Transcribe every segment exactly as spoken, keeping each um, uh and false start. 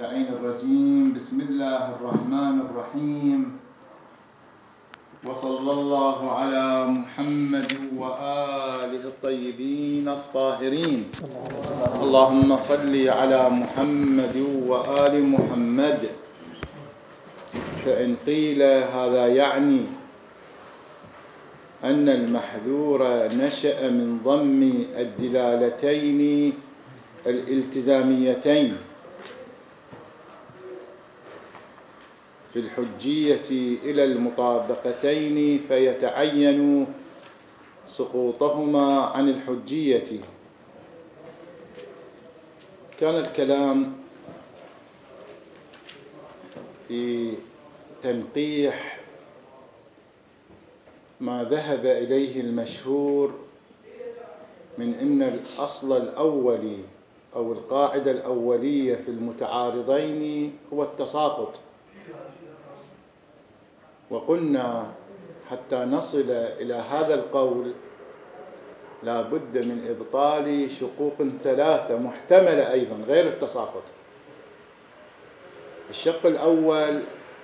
اللعين الرجيم. بسم الله الرحمن الرحيم، وصلى الله على محمد وآله الطيبين الطاهرين. اللهم صل على محمد وآل محمد. فإن قيل هذا يعني أن المحذور نشأ من ضم الدلالتين الالتزاميتين في الحجية إلى المطابقتين فيتعين سقوطهما عن الحجية. كان الكلام في تنقيح ما ذهب إليه المشهور من أن الأصل الأولي أو القاعدة الأولية في المتعارضين هو التساقط، وقلنا حتى نصل إلى هذا القول لا بد من إبطال شقوق ثلاثة محتملة أيضا غير التساقط. الشق الأول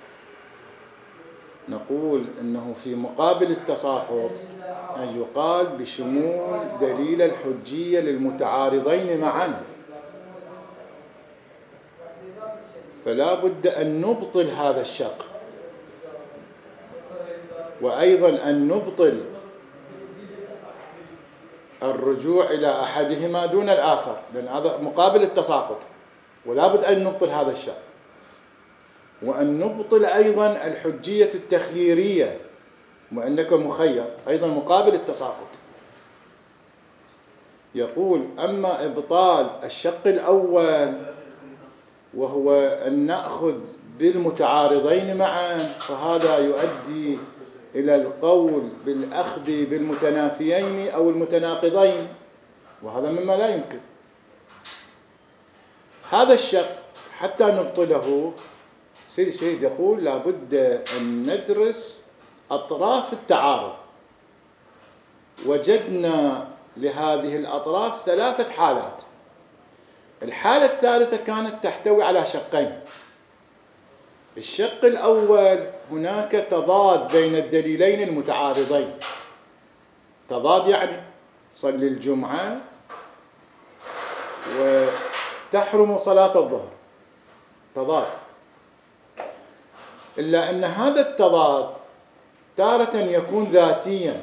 نقول أنه في مقابل التساقط أن يقال بشمول دليل الحجية للمتعارضين معا، فلا بد أن نبطل هذا الشق، وأيضا أن نبطل الرجوع إلى أحدهما دون الآخر، لأن هذا مقابل التساقط، ولا بد أن نبطل هذا الشق، وأن نبطل أيضا الحجية التخييرية وأنك مخير أيضا مقابل التساقط. يقول أما إبطال الشق الأول وهو أن نأخذ بالمتعارضين معا فهذا يؤدي إلى القول بالأخذ بالمتنافيين أو المتناقضين، وهذا مما لا يمكن. هذا الشق حتى نبطله سيد الشهيد يقول لا بد أن ندرس أطراف التعارض. وجدنا لهذه الأطراف ثلاثة حالات. الحالة الثالثة كانت تحتوي على شقين. الشق الأول هناك تضاد بين الدليلين المتعارضين. تضاد يعني صلي الجمعة وتحرم صلاة الظهر، تضاد، إلا أن هذا التضاد تارة يكون ذاتيا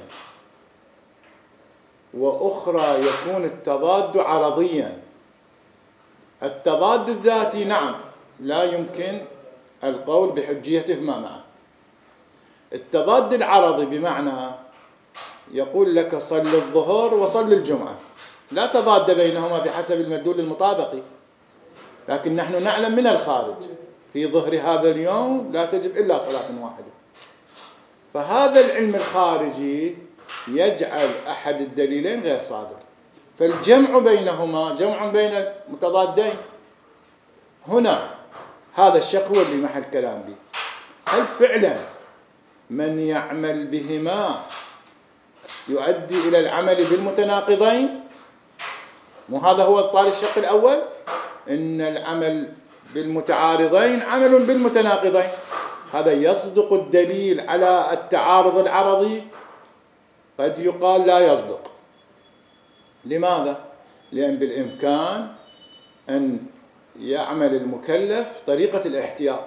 وأخرى يكون التضاد عرضيا. التضاد الذاتي نعم لا يمكن القول بحجيتهما معا. التضاد العرضي بمعنى يقول لك صل الظهر وصل الجمعة، لا تضاد بينهما بحسب المدلول المطابقي، لكن نحن نعلم من الخارج في ظهر هذا اليوم لا تجب إلا صلاة واحدة. فهذا العلم الخارجي يجعل أحد الدليلين غير صادر، فالجمع بينهما جمع بين المتضادين. هنا هذا الشق هو اللي محل كلام به، هل فعلا من يعمل بهما يؤدي إلى العمل بالمتناقضين؟ وهذا هو إبطال الشق الأول، إن العمل بالمتعارضين عمل بالمتناقضين. هذا يصدق الدليل على التعارض العرضي؟ قد يقال لا يصدق. لماذا؟ لأن بالإمكان أن يعمل المكلف طريقة الاحتياط،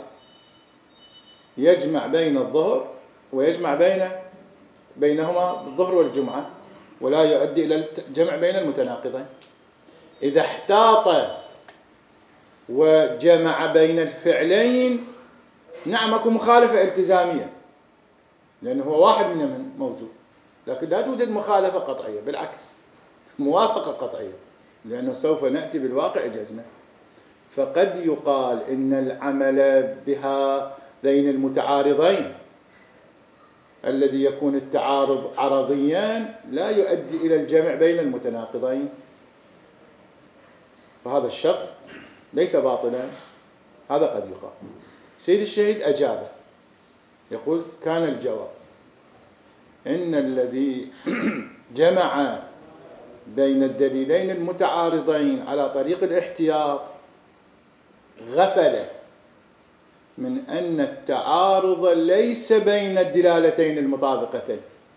يجمع بين الظهر ويجمع بين بينهما الظهر والجمعة، ولا يؤدي إلى الجمع بين المتناقضين. إذا احتاط وجمع بين الفعلين نعم أكون مخالفة التزامية، لأنه هو واحد من موجود، لكن لا توجد مخالفة قطعية، بالعكس موافقة قطعية، لأنه سوف نأتي بالواقع جزمة. فقد يقال إن العمل بهذين المتعارضين الذي يكون التعارض عرضيا لا يؤدي إلى الجمع بين المتناقضين، فهذا الشق ليس باطلا. هذا قد يقال. سيد الشهيد أجابه يقول كان الجواب إن الذي جمع بين الدليلين المتعارضين على طريق الاحتياط غفل من أن التعارض ليس بين الدلالتين المطابقتين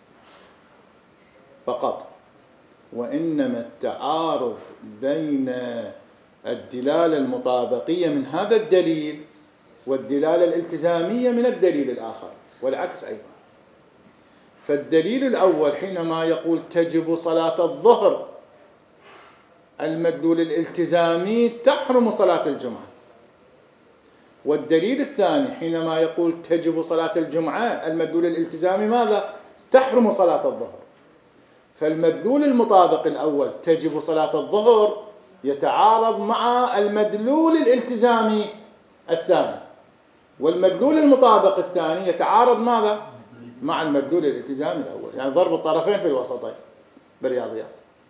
فقط، وإنما التعارض بين الدلالة المطابقية من هذا الدليل والدلالة الالتزامية من الدليل الآخر، والعكس أيضا. فالدليل الأول حينما يقول تجب صلاة الظهر، المدلول الالتزامي تحرم صلاة الجمعة. والدليل الثاني حينما يقول تجب صلاة الجمعة، المدلول الالتزامي ماذا؟ تحرم صلاة الظهر. فالمدلول المطابق الأول تجب صلاة الظهر يتعارض مع المدلول الالتزامي الثاني، والمدلول المطابق الثاني يتعارض ماذا؟ مع المدلول الالتزامي الأول، يعني ضرب الطرفين في الوسطين بالرياضيات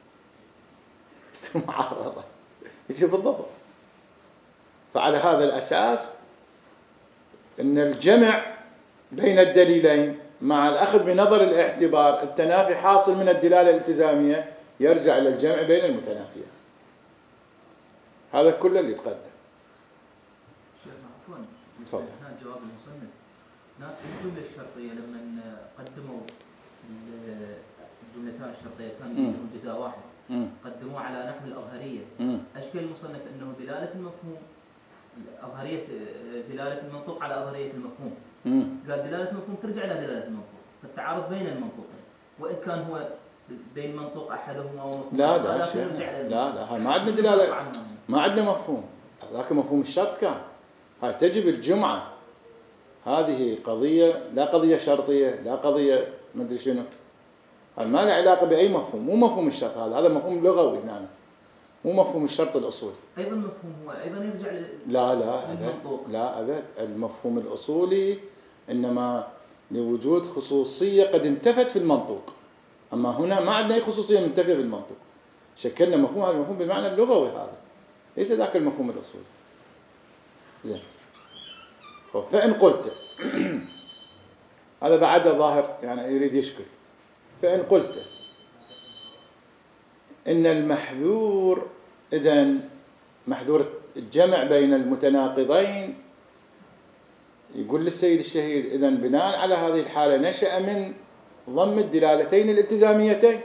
معارضة يجي بالضبط. فعلى هذا الأساس أن الجمع بين الدليلين مع الأخذ بنظر الاعتبار التنافي حاصل من الدلالة الالتزامية يرجع إلى الجمع بين المتنافيين. هذا كله اللي يتقدم. شيخ عفوا، استثناء جواب المصنف هناك الجملة الشرطية لما قدموا الجملتان الشرطيتان منهم جزاء واحد م. قدموه على نحو الأظهرية. م. أشكل المصنف أنه دلالة المفهوم أظهرية دلالة المنطوق على أظهرية المفهوم. م. قال دلالة المفهوم ترجع إلى دلالة المنطوق، فالتعارض بين المنطوقين، وإن كان هو بين منطوق أحدهما ومفهوم لا لا لا لا لا ما عندنا دلالة، ما عندنا مفهوم. ذاك مفهوم الشرط كان هاي تجب الجمعة، هذه قضية لا قضية شرطية لا قضية ما أدري شنو، هذا ما له علاقة بأي مفهوم، مو مفهوم الشرط، هذا هذا مفهوم لغوي هنا، مو مفهوم الشرط الأصولي. أيضا مفهوم هو أيضا يرجع لا لا أبد لا أبد. المفهوم الأصولي إنما لوجود خصوصية قد انتفت في المنطوق، أما هنا ما عندنا أي خصوصية منتفية بالمنطوق، شكلنا مفهوم هذا المفهوم بالمعنى اللغوي، هذا ليس ذاك المفهوم الأصولي. زين. فإن قلت هذا بعد ظاهر يعني يريد يشكل، فإن قلت إن المحذور إذن محذور الجمع بين المتناقضين، يقول للسيد الشهيد إذن بناء على هذه الحالة نشأ من ضم الدلالتين الالتزاميتين،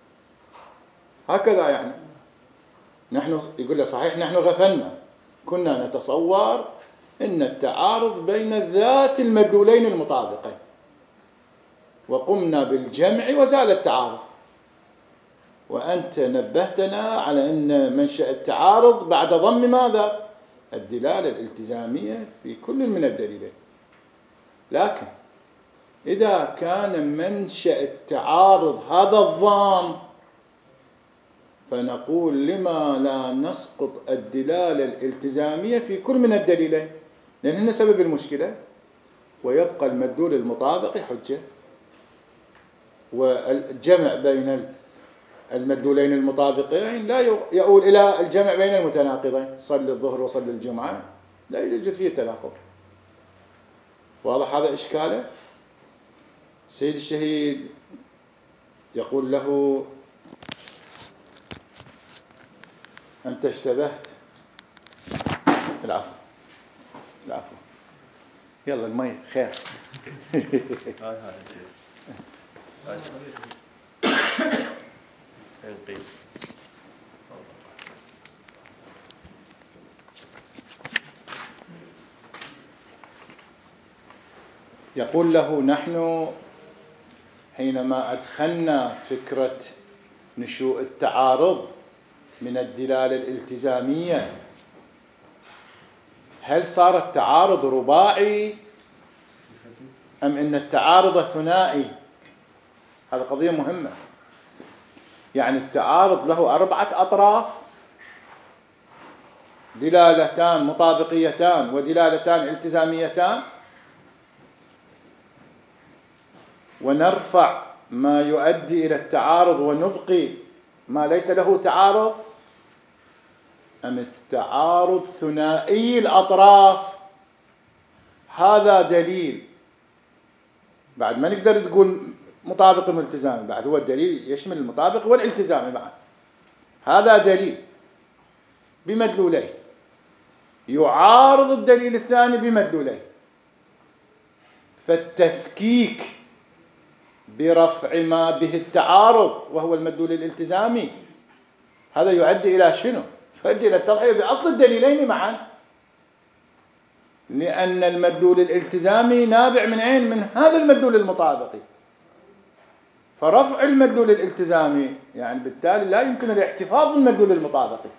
هكذا يعني. نحن يقول له صحيح نحن غفلنا، كنا نتصور إن التعارض بين ذات المدلولين المطابقين، وقمنا بالجمع وزال التعارض، وأنت نبهتنا على أن منشأ التعارض بعد ضم ماذا؟ الدلالة الالتزامية في كل من الدليلين. لكن إذا كان منشأ التعارض هذا الضام، فنقول لما لا نسقط الدلالة الالتزامية في كل من الدليلين، لأن هنا سبب المشكلة، ويبقى المدلول المطابق حجة، والجمع بين المدلولين المطابقين لا يؤول إلى الجمع بين المتناقضين، صل الظهر وصل الجمعة لا يوجد فيه تناقض. واضح هذا إشكاله؟ سيد الشهيد يقول له أنت اشتبهت. العفو العفو، يلا المي خير. يقول له نحن حينما أدخلنا فكرة نشوء التعارض من الدلالة الالتزامية، هل صار التعارض رباعي أم إن التعارض ثنائي؟ هذه قضية مهمة. يعني التعارض له أربعة أطراف، دلالتان مطابقيتان ودلالتان التزاميتان، ونرفع ما يؤدي إلى التعارض ونبقي ما ليس له تعارض، أم التعارض ثنائي الأطراف؟ هذا دليل بعد ما نقدر تقول مطابق والتزامي، بعد هو الدليل يشمل المطابق والالتزامي بعد. هذا دليل بمدلولين، يعارض الدليل الثاني بمدلولين، فالتفكيك برفع ما به التعارض وهو المدلول الالتزامي هذا يؤدي إلى شنو؟ يؤدي إلى التضحية بأصل الدليلين معا، لأن المدلول الالتزامي نابع من عين؟ من هذا المدلول المطابقي، فرفع المدلول الالتزامي يعني بالتالي لا يمكن الاحتفاظ بالمدلول المطابقي.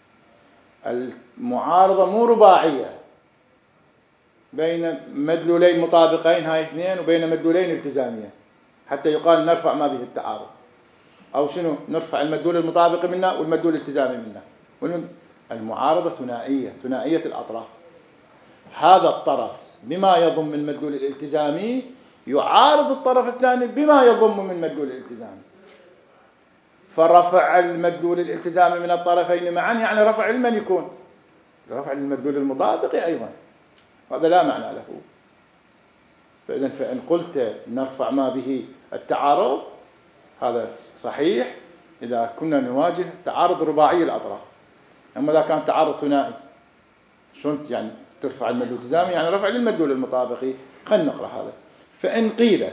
المعارضة مو رباعية بين مدلولين مطابقين هاي اثنين وبين مدلولين التزاميين حتى يقال نرفع ما به التعارض، أو شنو نرفع المدلول المطابق منا والمدلول الالتزامي منا. المعارضة ثنائية، ثنائية الأطراف، هذا الطرف بما يضم من المدلول الالتزامي يعارض الطرف الثاني بما يضم من المدلول الالتزامي، فرفع المدلول الالتزامي من الطرفين معا يعني رفع علما يكون رفع المدلول المطابق أيضا، هذا لا معنى له. فإذن فإن قلت نرفع ما به التعارض هذا صحيح إذا كنا نواجه تعارض رباعي الأطراف، أما إذا كان تعارض ثنائي شلون يعني ترفع المدلول الالتزامي يعني رفع للمدلول المطابقي. خلينا نقرأ هذا. فإن قيل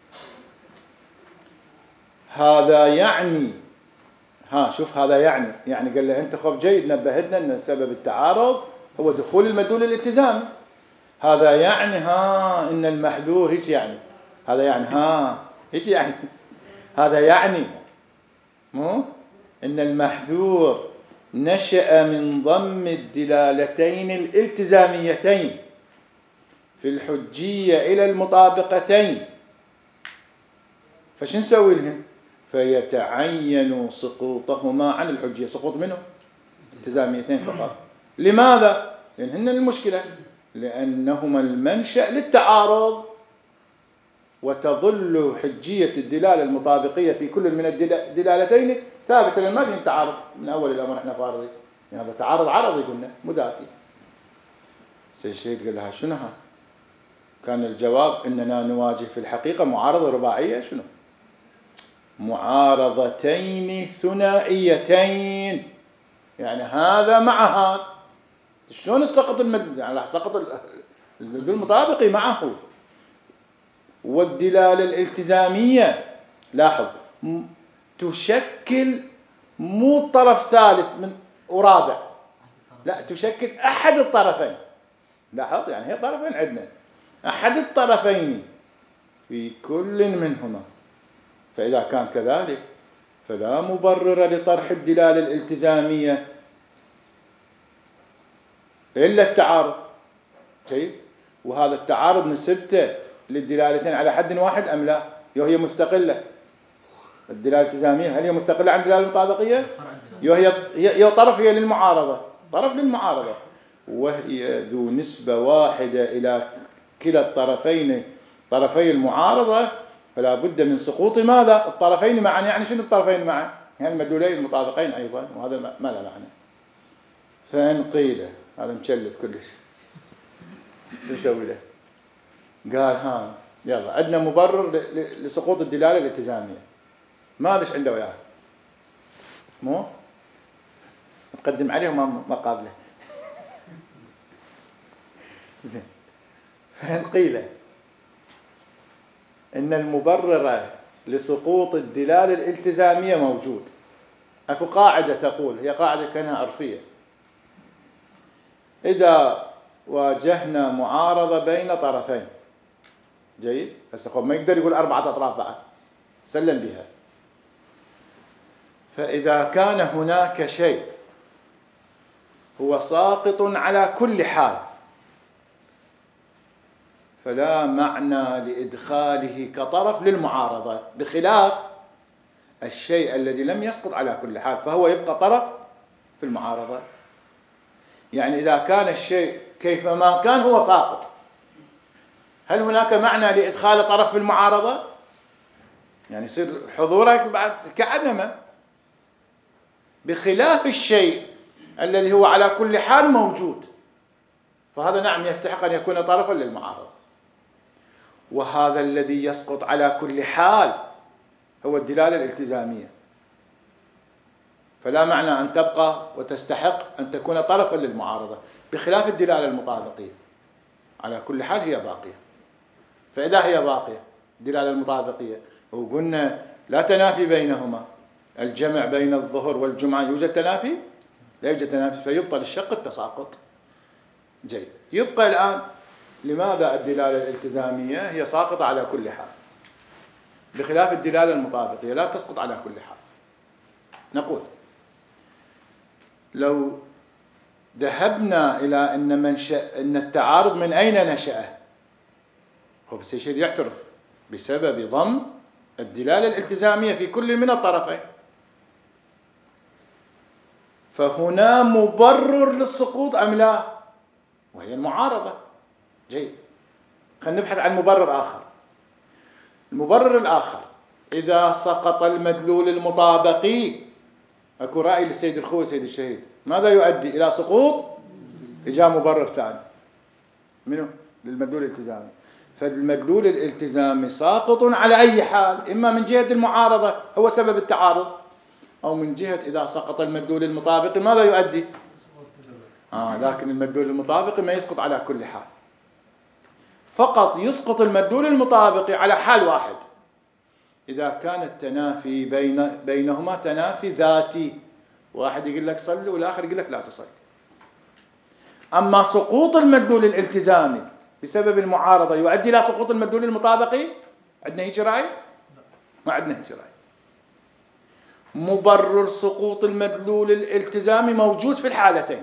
هذا يعني ها شوف هذا يعني يعني قال له أنت خب جيد نبهتنا أن سبب التعارض هو دخول المدلول الالتزامي، هذا يعني ها إن المحذور هيك يعني هذا يعني ها هيك يعني هذا يعني مو إن المحذور نشأ من ضم الدلالتين الالتزاميتين في الحجية إلى المطابقتين، فش نسوي لهم؟ فيتعين سقوطهما عن الحجية، سقوط منه التزاميتين فقط. لماذا؟ لأن هن المشكلة، لأنهما المنشأ للتعارض، وتظل حجية الدلالة المطابقية في كل من الدلالتين ثابتة لأن ما بين تعارض من أول الأمر احنا فارضين، يعني هذا تعارض عرضي قلنا مو ذاتي. سيد الشهيد قال لها شنو ها؟ كان الجواب إننا نواجه في الحقيقة معارضة رباعية، شنو؟ معارضتين ثنائيتين، يعني هذا مع هذا. شلون السقط المد يعني سقط المدلول المطابقي معه، والدلالة الالتزامية لاحظ تشكل مو طرف ثالث من ورابع، لا تشكل أحد الطرفين. لاحظ يعني هي طرفين عندنا، أحد الطرفين في كل منهما. فإذا كان كذلك فلا مبرر لطرح الدلالة الالتزامية إلا التعارض. جيد. وهذا التعارض نسبته للدلالتين على حد واحد أم لا؟ وهي مستقلة. الدلالة الالتزامية هل هي مستقلة عن الدلالة المطابقية؟ هي هي طرف هي للمعارضة، طرف للمعارضة، وهي ذو نسبة واحدة إلى كلا الطرفين طرفي المعارضة، فلا بد من سقوط ماذا؟ الطرفين معا. يعني شنو الطرفين معا؟ يعني المدلولين المطابقين أيضا، وهذا ما له معنى. فإن قيل هذا مشلب كلش شو نسوي له؟ قال ها يلا عندنا مبرر لسقوط الدلالة الالتزامية، ما ليش عنده وياه مو نقدم عليه ما قابله. فإن قيل إن المبرر لسقوط الدلالة الالتزامية موجود، أكو قاعدة تقول، هي قاعدة كانها عرفية، إذا واجهنا معارضة بين طرفين، جيد، هسه ما يقدر يقول أربعة أطراف بعد، سلم بها. فإذا كان هناك شيء هو ساقط على كل حال فلا معنى لإدخاله كطرف للمعارضة، بخلاف الشيء الذي لم يسقط على كل حال فهو يبقى طرف في المعارضة. يعني إذا كان الشيء كيفما كان هو ساقط، هل هناك معنى لإدخال طرف في المعارضة؟ يعني يصير حضورك بعد كعدمه، بخلاف الشيء الذي هو على كل حال موجود، فهذا نعم يستحق أن يكون طرفا للمعارضة. وهذا الذي يسقط على كل حال هو الدلالة الالتزامية، فلا معنى أن تبقى وتستحق أن تكون طرفا للمعارضة، بخلاف الدلالة المطابقية على كل حال هي باقية. فإذا هي باقية الدلالة المطابقية وقلنا لا تنافي بينهما، الجمع بين الظهر والجمعة يوجد تنافي؟ لا يوجد تنافي، فيبطل الشق التساقط. جيد. يبقى الآن لماذا الدلالة الالتزامية هي ساقطة على كل حال بخلاف الدلالة المطابقية لا تسقط على كل حال؟ نقول لو ذهبنا إلى أن منشأ أن التعارض من أين نشأ، هو السيشيد يعترف بسبب ضم الدلالة الالتزامية في كل من الطرفين، فهنا مبرر للسقوط أم لا؟ وهي المعارضة. جيد. خلينا نبحث عن مبرر آخر. المبرر الآخر إذا سقط المدلول المطابقي، أكو رأي للسيد الخوي سيد الشهيد، ماذا يؤدي إلى سقوط؟ إجا مبرر ثاني منه للمدلول الالتزامي. فالمدلول الالتزامي ساقط على أي حال، إما من جهة المعارضة هو سبب التعارض، أو من جهة إذا سقط المدلول المطابقي ماذا يؤدي؟ آه لكن المدلول المطابقي ما يسقط على كل حال، فقط يسقط المدلول المطابقي على حال واحد، إذا كان التنافي بين بينهما تنافي ذاتي، واحد يقول لك صلي والآخر يقول لك لا تصلي. أما سقوط المدلول الالتزامي بسبب المعارضة يؤدي إلى سقوط المدلول المطابقي، عندنا هيك رأي؟ ما عندنا هيك رأي. مبرر سقوط المدلول الالتزامي موجود في الحالتين،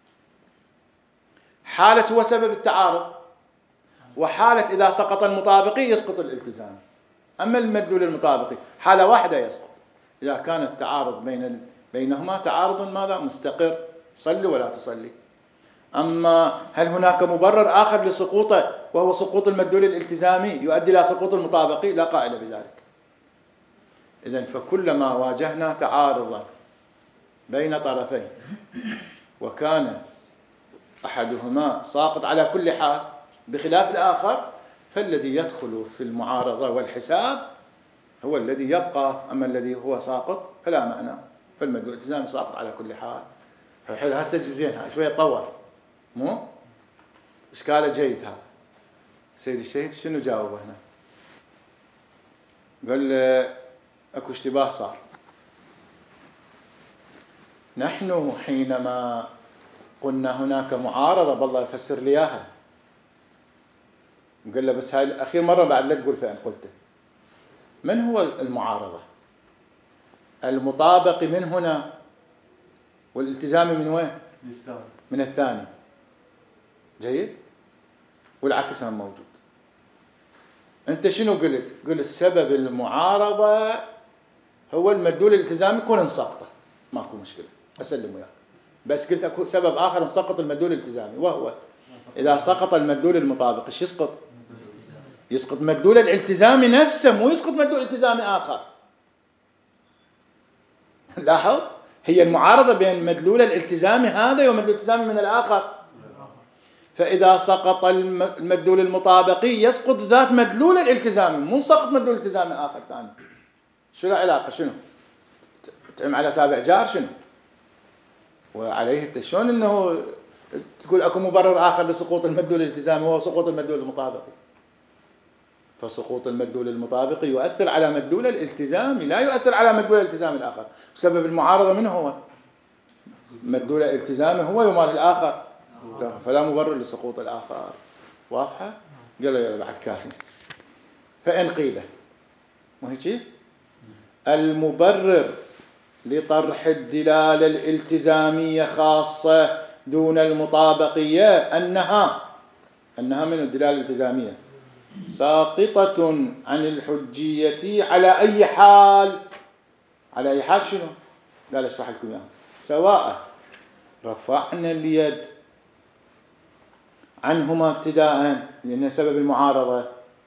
حالة هو سبب التعارض، وحالة إذا سقط المطابقي يسقط الالتزامي. أما المدلول المطابقي حالة واحدة يسقط، إذا كان التعارض بين بينهما تعارض ماذا؟ مستقر، صلي ولا تصلي. أما هل هناك مبرر آخر لسقوطه وهو سقوط المدلول الالتزامي يؤدي إلى سقوط المطابقي؟ لا قائل بذلك. إذن فكلما واجهنا تعارضا بين طرفين وكان أحدهما ساقط على كل حال بخلاف الآخر، فالذي يدخل في المعارضة والحساب هو الذي يبقى، أما الذي هو ساقط فلا معنى، فالمدلول الالتزامي ساقط على كل حال. فحلو هسه زين، شوية طور مو إشكاله جيد. هذا سيد الشهيد شنو جاوبه هنا؟ قال له اكو اشتباه صار. نحن حينما قلنا هناك معارضة بالله يفسر لي اياها، قال له بس هاي الاخير مرة بعد لا تقول فين قلته. من هو المعارضة؟ المطابق من هنا والالتزامي من وين؟ من الثاني. جيد. والعكس هم موجود. انت شنو قلت؟ قلت سبب المعارضة هو المدلول الالتزامي يكون انسقطه، ماكو مشكلة اسلم وياك، بس قلت اكو سبب اخر انسقط المدلول الالتزامي، وهو اذا سقط المدلول المطابق ايش يسقط؟ يسقط مدلول الالتزامي نفسه، مو يسقط مدلول التزامي اخر. لاحظ، هي المعارضة بين مدلول الالتزامي هذا ومدلول الالتزامي من الاخر. فإذا سقط المدلول المطابقي يسقط ذات مدلول الالتزامي، مو سقط مدلول التزامي آخر ثاني. شو العلاقة؟ شنو؟ تعم على سابع جار شنو؟ وعليه شلون انه تقول اكو مبرر آخر لسقوط المدلول الالتزامي وهو سقوط المدلول المطابقي. فسقوط المدلول المطابقي يؤثر على مدلول الالتزامي، لا يؤثر على مدلول الالتزامي الآخر. سبب المعارضة منه هو مدلول الالتزامي هو يمال الآخر، فلا مبرر لسقوط الآخر. واضحة؟ قال له بعد كافي. فإن قيل ما هي كيف؟ المبرر لطرح الدلالة الالتزامية خاصة دون المطابقية أنها أنها من الدلالة الالتزامية ساقطة عن الحجية على أي حال. على أي حال شنو؟ قال اشرح لكم اياها. سواء رفعنا اليد عنهما ابتداء لأنه سبب المعارضة،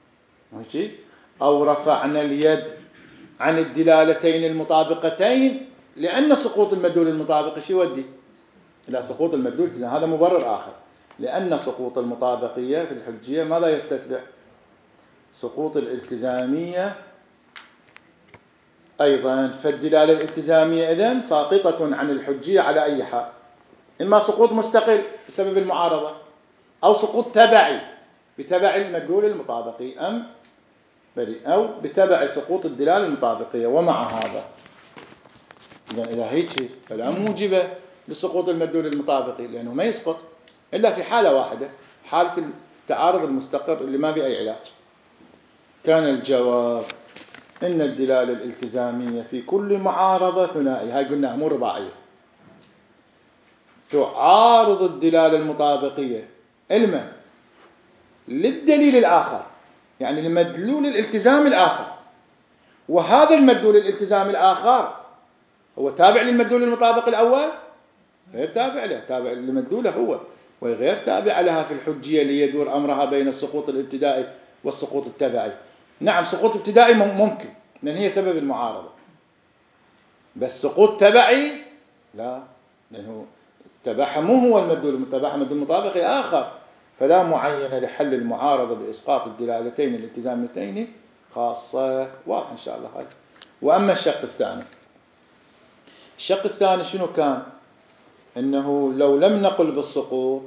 أو رفعنا اليد عن الدلالتين المطابقتين، لأن سقوط المدلول المطابق شو يودي إلى سقوط المدلول. هذا مبرر آخر، لأن سقوط المطابقية في الحجية ماذا يستتبع؟ سقوط الالتزامية أيضا فالدلالة الالتزامية إذن ساقطة عن الحجية على أي حال، إما سقوط مستقل بسبب المعارضة، أو سقوط تبعي بتبع المدلول المطابقي، أم بل أو بتبع سقوط الدلالة المطابقية. ومع هذا إذن إذا هيك فلا موجبة لسقوط المدلول المطابقي، لأنه ما يسقط إلا في حالة واحدة، حالة التعارض المستقر اللي ما بأي علاج. كان الجواب إن الدلالة الالتزامية في كل معارضة ثنائية، هاي قلناها مو رباعية، تعارض الدلالة المطابقية علما للدليل الآخر، يعني لمدلول الالتزام الآخر، وهذا المدلول الالتزام الآخر هو تابع للمدلول المطابق الأول؟ غير تابع له، تابع لمدلوله هو، وغير تابع لها في الحجية ليدور أمرها بين السقوط الابتدائي والسقوط التبعي. نعم سقوط ابتدائي ممكن لأن هي سبب المعارضة، بس سقوط تبعي لا، لأنه تبعها مو هو المدلول المتبعها، مدلول مطابقي آخر، فلا معينة لحل المعارضة بإسقاط الدلالتين الالتزامتين خاصة. واضح إن شاء الله هذا. وأما الشق الثاني، الشق الثاني شنو كان؟ إنه لو لم نقل بالسقوط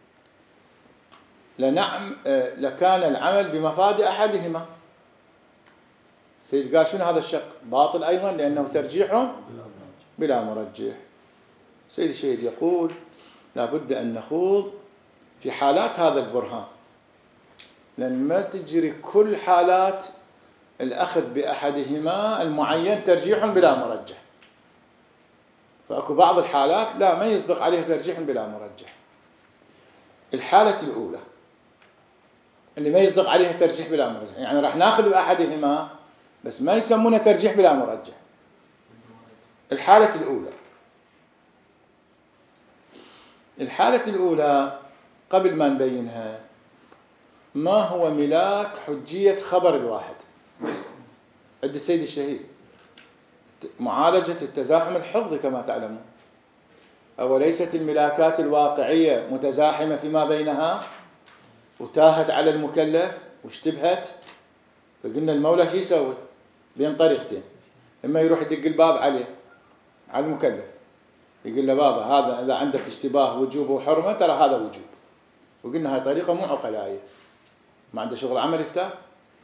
لنعم لكان العمل بمفاد أحدهما. سيد قال شنو هذا الشق؟ باطل أيضا لأنه ترجيح بلا مرجح. سيد الشهيد يقول لابد أن نخوض في حالات هذا البرهان، لأن ما تجري كل حالات الأخذ بأحدهما المعين ترجيح بلا مرجح، فأكو بعض الحالات لا ما يصدق عليها ترجيح بلا مرجح. الحالة الأولى اللي ما يصدق عليها ترجيح بلا مرجح، يعني راح ناخذ بأحدهما بس ما يسمونه ترجيح بلا مرجح. الحالة الأولى الحالة الأولى قبل ما نبينها، ما هو ملاك حجية خبر الواحد عند السيد الشهيد؟ معالجة التزاحم الحفظي كما تعلمون. أوليست الملاكات الواقعية متزاحمة فيما بينها وتاهت على المكلف واشتبهت؟ فقلنا المولى شو يسوي؟ بين طريقتين، إما يروح يدق الباب عليه على المكلف يقول له بابا هذا إذا عندك اشتباه وجوب وحرمة ترى هذا وجوب، وقلنا هاي طريقة مو عقلائية، ما عنده شغل عمل يفتح،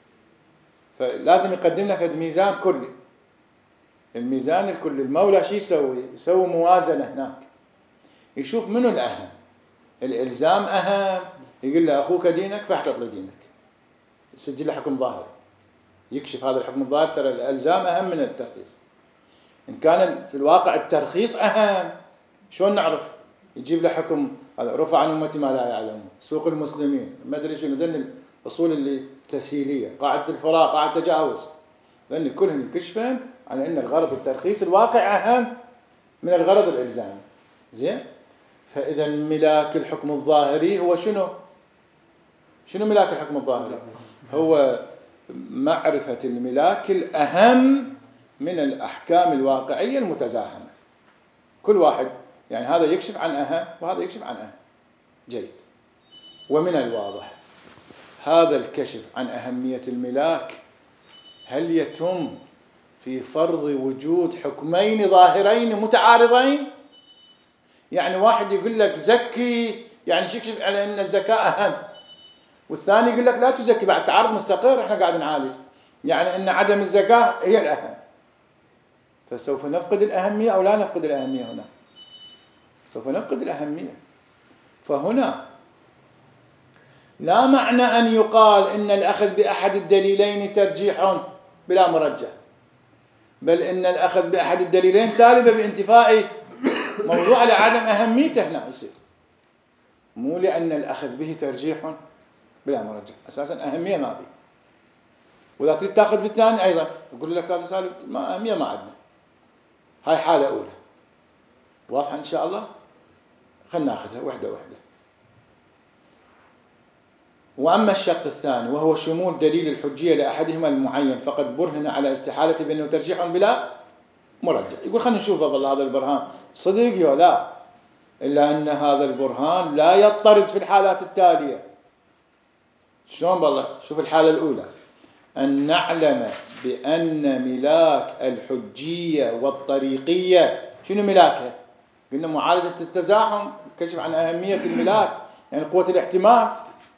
فلازم يقدم لنا فد ميزان كلي. الميزان الكلي المولى شو يسوي؟ يسوي موازنة هناك، يشوف منو الأهم. الإلزام أهم، يقول له أخوك دينك فاحتط لدينك، يسجل له حكم ظاهري، يكشف هذا الحكم الظاهر ترى الإلزام أهم من الترخيص. إن كان في الواقع الترخيص أهم، شلون نعرف؟ يجيب له حكم هذا رفع عن أمتي ما لا يعلمون، سوق المسلمين، ما أدري شنو، ذن الأصول اللي التسهيلية، قاعدة الفراغ، قاعدة التجاوز، لأن كلهم يكشفون على أن الغرض الترخيص الواقع أهم من الغرض الإلزامي. زين؟ فإذا ملاك الحكم الظاهري هو شنو؟ شنو ملاك الحكم الظاهري؟ هو معرفة الملاك الأهم من الأحكام الواقعية المتزاحمة. كل واحد يعني هذا يكشف عن أهم وهذا يكشف عن أهم. جيد. ومن الواضح هذا الكشف عن أهمية الملاك هل يتم في فرض وجود حكمين ظاهرين متعارضين؟ يعني واحد يقول لك زكي، يعني يكشف على أن الزكاة أهم، والثاني يقول لك لا تزكي، بعد تعارض مستقر احنا قاعد نعالج، يعني أن عدم الزكاة هي الأهم. فسوف نفقد الأهمية أو لا نفقد الأهمية؟ هنا سوف نفقد الأهمية. فهنا لا معنى أن يقال إن الأخذ بأحد الدليلين ترجيح بلا مرجح، بل إن الأخذ بأحد الدليلين سالبة بانتفاء موضوع لعدم أهميته هنا يصير، مو لأن الأخذ به ترجيح بلا مرجح، أساسا أهمية ما به. وإذا تريد تأخذ بالثاني أيضا يقول لك هذا سالب، ما أهمية ما عندنا. هاي حالة أولى واضحة إن شاء الله، خلنا نأخذها وحدة وحدة. وأما الشق الثاني وهو شمول دليل الحجية لأحدهما المعين فقد برهن على استحالة بأنه ترجيح بلا مرجح. يقول خلنا نشوفه بالله هذا البرهان صدق يا لا، إلا أن هذا البرهان لا يضطرد في الحالات التالية. شلون بالله؟ شوف الحالة الأولى، أن نعلم بأن ملاك الحجية والطريقية، شنو ملاكها؟ قلنا معالجة التزاحم، كشف عن أهمية الملاك، يعني قوة الاحتمال،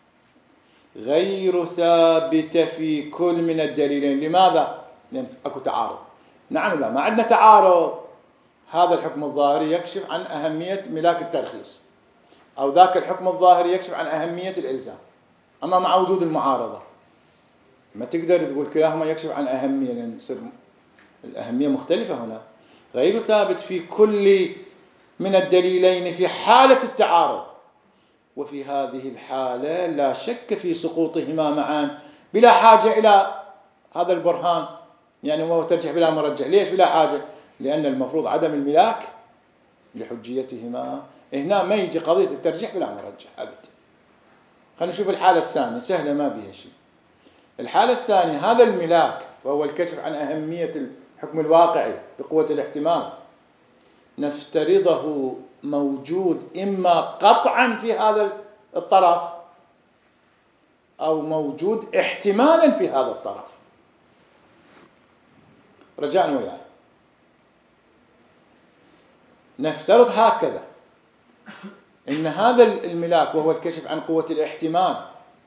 غير ثابتة في كل من الدليلين. لماذا؟ لأن أكو تعارض. نعم، إذا ما عندنا تعارض هذا الحكم الظاهري يكشف عن أهمية ملاك الترخيص، أو ذاك الحكم الظاهري يكشف عن أهمية الإلزام. أما مع وجود المعارضة ما تقدر تقول كلاهما يكشف عن أهمية، لأن تصير الأهمية مختلفة هنا. غير ثابت في كل من الدليلين في حالة التعارض، وفي هذه الحالة لا شك في سقوطهما معا بلا حاجة إلى هذا البرهان، يعني هو ترجح بلا مرجح. ليش بلا حاجة؟ لأن المفروض عدم الملاك لحجيتهما. هنا ما يجي قضية الترجيح بلا مرجح أبدا. خلينا نشوف الحالة الثانية، سهلة ما بها شيء. الحالة الثانية هذا الملاك، وهو الكشف عن أهمية الحكم الواقعي بقوة الاحتمال، نفترضه موجود إما قطعا في هذا الطرف أو موجود احتمالا في هذا الطرف. رجاء وياي، نفترض هكذا إن هذا الملاك وهو الكشف عن قوة الاحتمال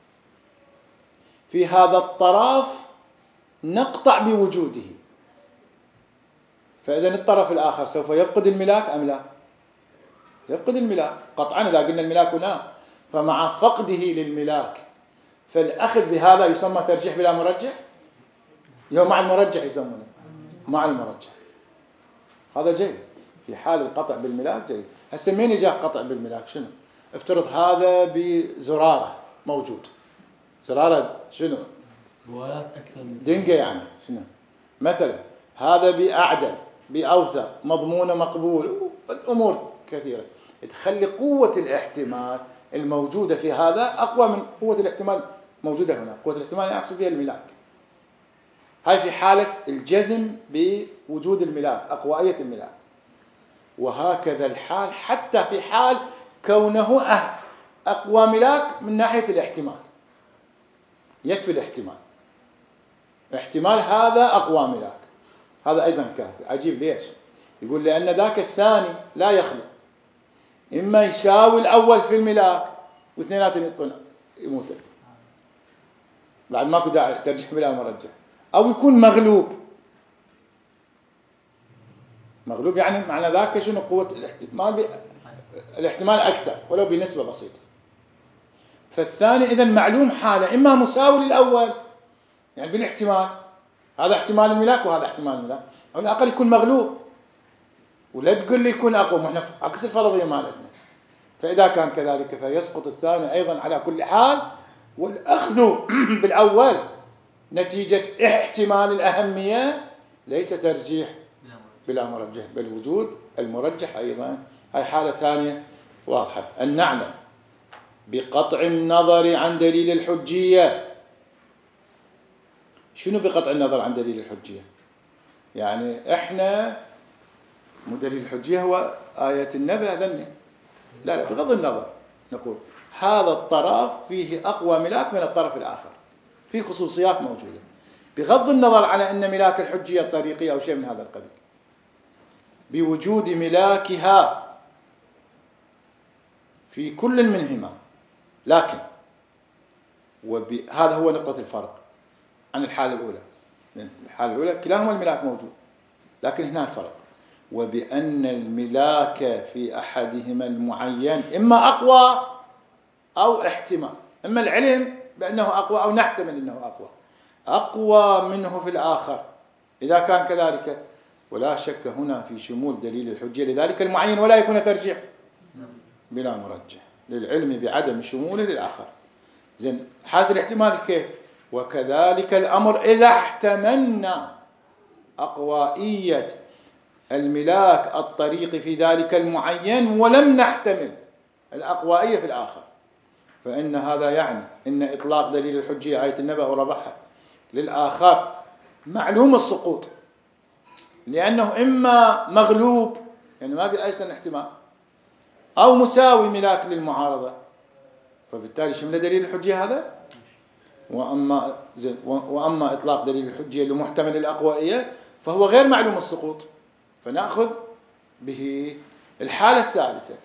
في هذا الطرف نقطع بوجوده، فإذا الطرف الآخر سوف يفقد الملاك أم لا؟ يفقد الملاك قطعا إذا قلنا الملاك هنا. فمع فقده للملاك فالأخذ بهذا يسمى ترجيح بلا مرجح، يوم مع المرجح يسمونه مع المرجح. هذا جيد في حال القطع بالملاك، جيد. هسه مين جاء قطع بالملاك؟ شنو؟ افترض هذا بزرارة موجود، زرارة شنو؟ روايات أكثر من دنقة يعني شنو؟ مثلا هذا بأعدل بأوثق مضمون مقبول، أمور كثيرة تخلي قوة الاحتمال الموجودة في هذا أقوى من قوة الاحتمال موجودة هنا. قوة الاحتمال يقصد بها الملاك. هاي في حالة الجزم بوجود الملاك، أقوائية الملاك. وهكذا الحال حتى في حال كونه أقوى ملاك من ناحية الاحتمال. يكفي الاحتمال، احتمال هذا أقوى ملاك، هذا أيضا كافي. عجيب ليش؟ يقول لأن ذاك الثاني لا يخلو، إما يساوي الأول في الملاك واثنيناتهم يموتون بعد ماكو داعي ترجح بلا مرجح، أو يكون مغلوب. مغلوب يعني معنى ذاك شنو؟ قوة الاحتمال ب... الاحتمال أكثر ولو بنسبة بسيطة. فالثاني إذن معلوم حالة إما مساوي للأول يعني بالاحتمال، هذا احتمال الملاك وهذا احتمال الملاك، أو على الأقل يكون مغلوب. ولا تقول لي يكون أقوى، وإحنا عكس الفرضية مالتنا. فإذا كان كذلك فيسقط الثاني أيضا على كل حال، والأخذ بالأول نتيجة احتمال الأهمية ليس ترجيح بلا مرجح، بل وجود المرجح أيضا. هاي حالة ثانية واضحة. أن نعلم بقطع النظر عن دليل الحجية. شنو بقطع النظر عن دليل الحجية؟ يعني إحنا مو دليل الحجية هو آية النبأ ذني، لا لا، بغض النظر نقول هذا الطرف فيه أقوى ملاك من الطرف الآخر، في خصوصيات موجودة، بغض النظر على أن ملاك الحجية الطريقية أو شيء من هذا القبيل، بوجود ملاكها في كل منهما. لكن وهذا هو نقطة الفرق عن الحالة الأولى. الحالة الأولى كلاهما الملاك موجود، لكن هنا الفرق وبأن الملاك في أحدهما المعين إما أقوى أو احتمال، إما العلم بأنه أقوى أو نحتمل أنه أقوى أقوى منه في الآخر إذا كان كذلك. ولا شك هنا في شمول دليل الحجية لذلك المعين، ولا يكون ترجيح بلا مرجح للعلم بعدم شموله للآخر. زين، حالة الاحتمال كيف؟ وكذلك الأمر إذا احتملنا أقوائية الملاك الطريق في ذلك المعين ولم نحتمل الأقوائية في الآخر، فإن هذا يعني إن إطلاق دليل الحجية آية النبأ وربحها للآخر معلوم السقوط، لأنه إما مغلوب يعني ما بأيسن احتمال، أو مساوي ملاك للمعارضة، فبالتالي شمل دليل الحجية هذا وأما زين وأما إطلاق دليل الحجية لمحتمل الأقوائية فهو غير معلوم السقوط، فنأخذ به. الحالة الثالثة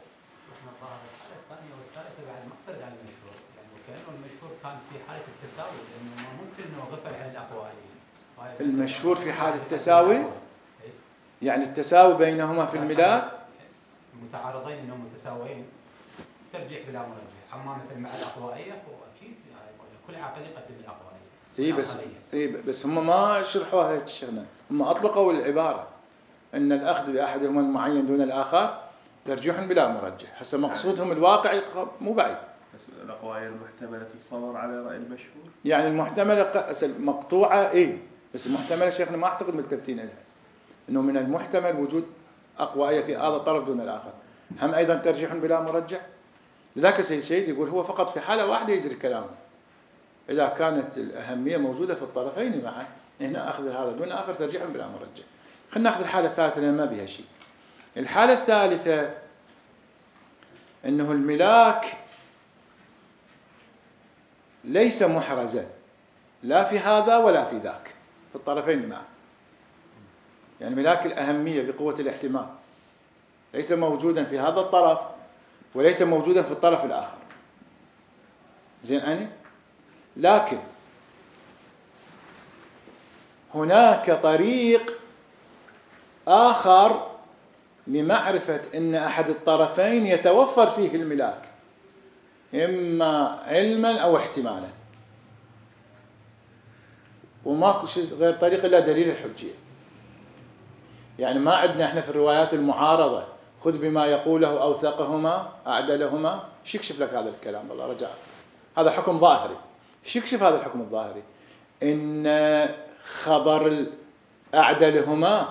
المشهور في حالة التساوي، يعني التساوي بينهما في الملاك متعارضين انهم متساويين ترجيح بلا مرجح. اما مثل مع الاقوائيه واكيد كل عاقل يقدم الاقوائيه. اي بس اي بس هم ما شرحوها هيك شغله، هم اطلقوا العباره ان الاخذ باحدهما المعين دون الاخر ترجيح بلا مرجح. هسه مقصودهم الواقعي مو بعيد. بس الاقوائيه المحتمله الصبر على راي المشهور، يعني المحتمله مقطوعه اي، بس المحتمله شيخنا ما اعتقد ملتفتين لها، انه من المحتمل وجود اقوائيه في هذا الطرف دون الاخر. هم ايضا ترجيح بلا مرجح. لذلك السيد الشهيد يقول هو فقط في حاله واحده يجري كلامه، اذا كانت الاهميه موجوده في الطرفين معا، هنا اخذ هذا دون اخر ترجيح بلا مرجح. خلينا ناخذ الحاله الثالثه لان ما بها شيء. الحاله الثالثه انه الملاك ليس محرزا لا في هذا ولا في ذاك، في الطرفين معا. يعني ملاك الأهمية بقوة الاحتمال ليس موجودا في هذا الطرف وليس موجودا في الطرف الآخر. زين أني؟ لكن هناك طريق آخر لمعرفة أن أحد الطرفين يتوفر فيه الملاك، إما علما أو احتمالا، وماكو شيء غير طريق إلا دليل الحجية. يعني ما عندنا احنا في الروايات المعارضة خذ بما يقوله أوثقهما أعدلهما. شو يكشف لك هذا الكلام؟ والله رجاء، هذا حكم ظاهري. شو يكشف هذا الحكم الظاهري؟ إن خبر أعدلهما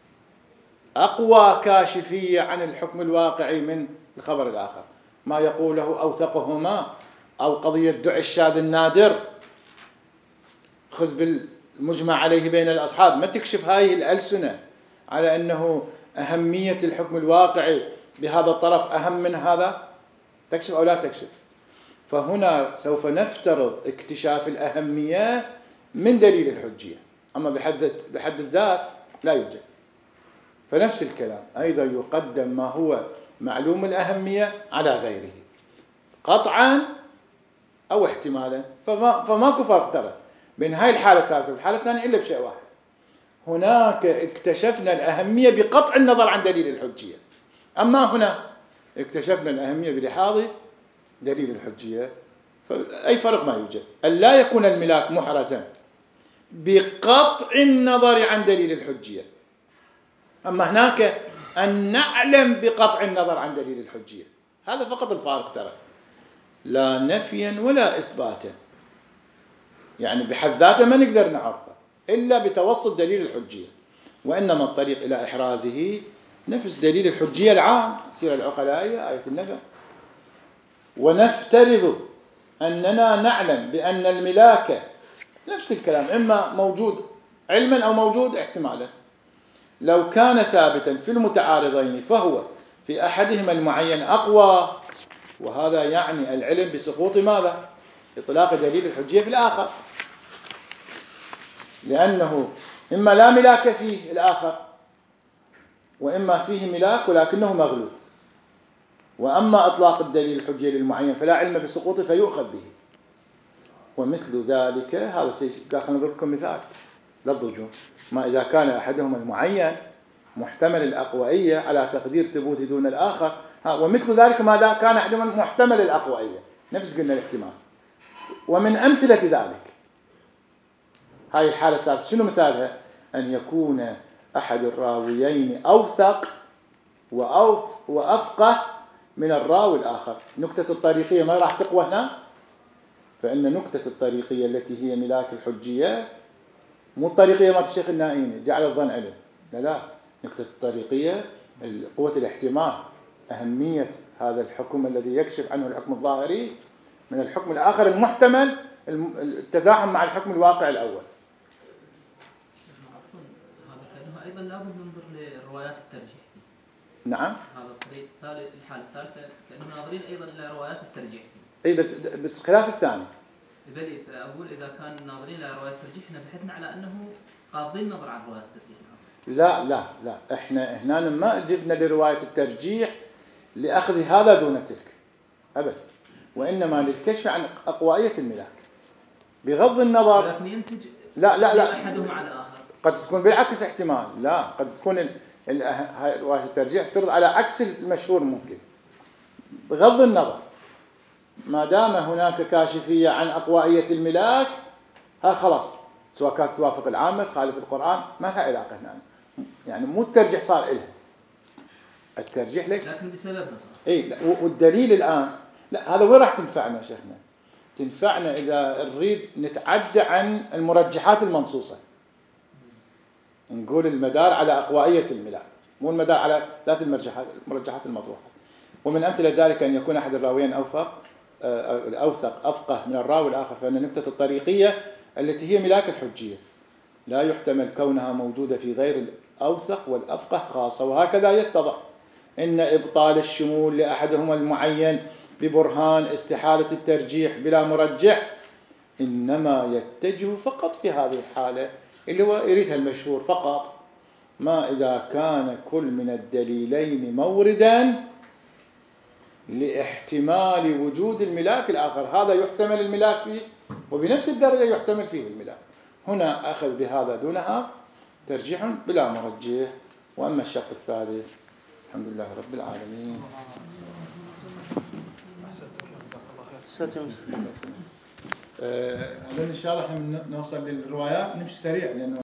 أقوى كاشفية عن الحكم الواقعي من الخبر الآخر. ما يقوله أوثقهما أو قضية دع الشاذ النادر خذ بالمجمع عليه بين الأصحاب، ما تكشف هاي الألسنة على أنه أهمية الحكم الواقعي بهذا الطرف أهم من هذا. تكشف أو لا تكشف؟ فهنا سوف نفترض اكتشاف الأهمية من دليل الحجية، أما بحد بحد الذات لا يوجد. فنفس الكلام أيضا يقدم ما هو معلوم الأهمية على غيره قطعا أو احتمالا. فما فماكو فرق ترى بين هاي الحالة الثالثة والحالة الثانية إلا بشيء واحد، هناك اكتشفنا الأهمية بقطع النظر عن دليل الحجية، أما هنا اكتشفنا الأهمية بلحاظ دليل الحجية. فأي فرق ما يوجد. أن لا يكون الملاك محرزا بقطع النظر عن دليل الحجية، أما هناك أن نعلم بقطع النظر عن دليل الحجية. هذا فقط الفارق ترى، لا نفيا ولا إثباتا. يعني بحد ذاته ما نقدر نعرفه إلا بتوسط دليل الحجية، وإنما الطريق إلى إحرازه نفس دليل الحجية العام، سيرة العقلائية آية النبأ. ونفترض أننا نعلم بأن الملاك نفس الكلام إما موجود علما أو موجود احتمالا. لو كان ثابتا في المتعارضين فهو في أحدهما المعين أقوى، وهذا يعني العلم بسقوط ماذا؟ إطلاق دليل الحجية في الآخر، لأنه إما لا ملاك فيه الآخر وإما فيه ملاك ولكنه مغلوب. وأما إطلاق الدليل الحجية للمعين فلا علم بسقوطه فيؤخذ به. ومثل ذلك هذا الشيء قال خلينا نضرب لكم مثال للضجوع. ما إذا كان أحدهما المعين محتمل الأقوائية على تقدير ثبوته دون الآخر، ومثل ذلك ما كان أحدهما محتمل الأقوائية نفس قلنا الاحتمال. ومن أمثلة ذلك هاي الحالة الثالثة شنو مثالها؟ أن يكون أحد الراويين أوثق وأفقه من الراوي الآخر. نكتة الطريقية ما راح تقوى هنا، فإن نكتة الطريقية التي هي ملاك الحجية مو الطريقية ما الشيخ النائيني جعل الظن علم، لا لا، نكتة الطريقية قوة الاحتمال، أهمية هذا الحكم الذي يكشف عنه الحكم الظاهري من الحكم الآخر المحتمل التزاحم مع الحكم الواقع الأول. هذا كأنه أيضا لابد ننظر لروايات الترجيح. نعم. هذا الطريق الحالة الثالثة كأنه ناظرين أيضا إلى روايات الترجيح. أي بس بس خلاف الثاني. بلي فأقول إذا كان ناظرين إلى رواية الترجيح احنا بحثنا على أنه قاضي النظر عن رواية الترجيح. لا لا لا، احنا هنا ما جبنا لرواية الترجيح لأخذ هذا دون تلك أبدا، وإنما للكشف عن أقوائية الملاك بغض النظر. ولكن ينتج لا لا لا أحدهم على الآخر. قد تكون بالعكس احتمال، لا قد تكون ال... ال... هاي رواية الترجيح ترد على عكس المشهور ممكن. بغض النظر ما دام هناك كاشفية عن أقوائية الملاك ها خلاص، سواء كانت توافق العامة تخالف القرآن ما لها علاقة هنا، يعني مو الترجيح صار إلها الترجيح ليش؟ لكن بسببها صار. إيه، والدليل الآن لا، هذا وين راح تنفعنا شيخنا؟ تنفعنا إذا نريد نتعدى عن المرجحات المنصوصة، نقول المدار على أقوائية الملاك مو المدار على ذات المرجحات المرجحات المطروحة. ومن أمثلة ذلك أن يكون أحد الراويين أوفق الأوثق أفقه من الراوي الآخر، فإن نكتة الطريقية التي هي ملاك الحجية لا يحتمل كونها موجودة في غير الأوثق والأفقه خاصة. وهكذا يتضح إن إبطال الشمول لأحدهما المعين ببرهان استحالة الترجيح بلا مرجح إنما يتجه فقط في هذه الحالة اللي هو يريدها المشهور فقط، ما إذا كان كل من الدليلين موردا لاحتمال وجود الملاك الآخر، هذا يحتمل الملاك فيه وبنفس الدرجة يحتمل فيه الملاك. هنا أخذ بهذا دونها ترجيح بلا مرجح. وأما الشق الثالث الحمد لله رب العالمين. أه إن شاء الله نوصل للروايات، نمشي سريع لأنه